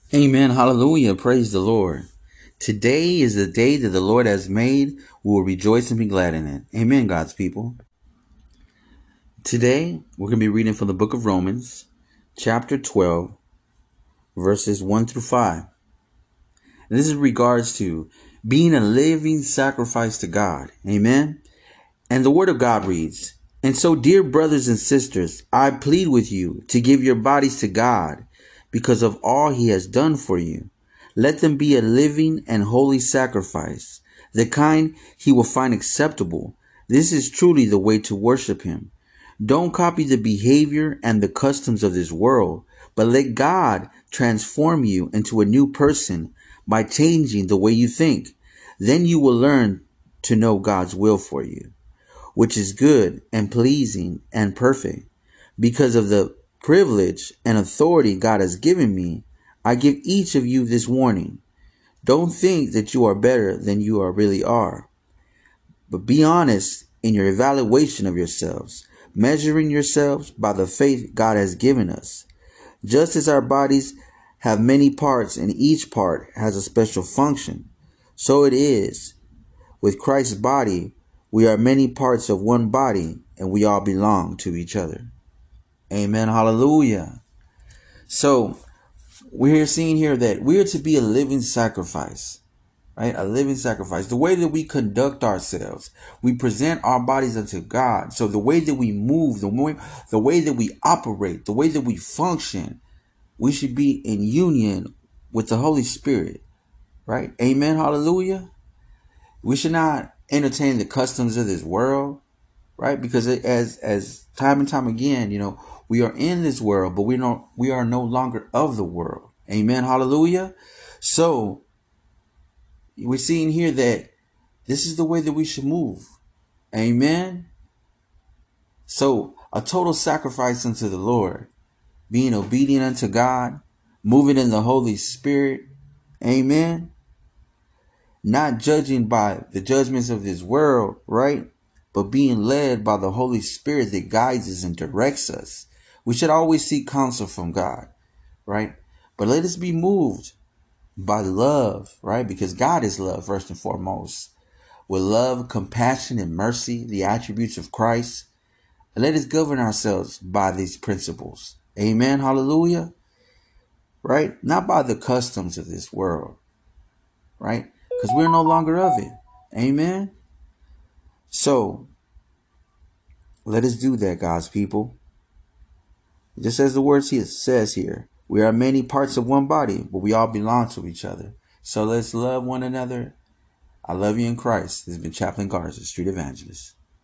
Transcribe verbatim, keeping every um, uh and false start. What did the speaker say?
Amen. Hallelujah. Praise the Lord. Today is the day that the Lord has made. We will rejoice and be glad in it. Amen, God's people. Today, we're going to be reading from the book of Romans, chapter twelve, verses one through five. And this is in regards to being a living sacrifice to God. Amen. And the word of God reads, "And so, dear brothers and sisters, I plead with you to give your bodies to God because of all he has done for you. Let them be a living and holy sacrifice, the kind he will find acceptable. This is truly the way to worship him. Don't copy the behavior and the customs of this world, but let God transform you into a new person by changing the way you think. Then you will learn to know God's will for you, which is good and pleasing and perfect. Because of the privilege and authority God has given me, I give each of you this warning. Don't think that you are better than you are really are, but be honest in your evaluation of yourselves, measuring yourselves by the faith God has given us. Just as our bodies have many parts and each part has a special function, so it is with Christ's body. We are many parts of one body, and we all belong to each other." Amen. Hallelujah. So we're seeing here that we are to be a living sacrifice, right? A living sacrifice. The way that we conduct ourselves, we present our bodies unto God. So the way that we move, the way, the way that we operate, the way that we function, we should be in union with the Holy Spirit, right? Amen. Hallelujah. We should not entertain the customs of this world, right? Because it, as as time and time again, you know, we are in this world, but we don't we are no longer of the world. Amen. Hallelujah. So we're seeing here that this is the way that we should move. Amen. So a total sacrifice unto the Lord, being obedient unto God, moving in the Holy Spirit. Amen. Not judging by the judgments of this world, right? But being led by the Holy Spirit that guides us and directs us. We should always seek counsel from God, right? But let us be moved by love, right? Because God is love, first and foremost. With love, compassion, and mercy, the attributes of Christ. And let us govern ourselves by these principles. Amen. Hallelujah. Right? Not by the customs of this world, right? Because we're no longer of it. Amen. So let us do that, God's people. Just as the word says here, we are many parts of one body, but we all belong to each other. So let's love one another. I love you in Christ. This has been Chaplain Garza, Street Evangelist.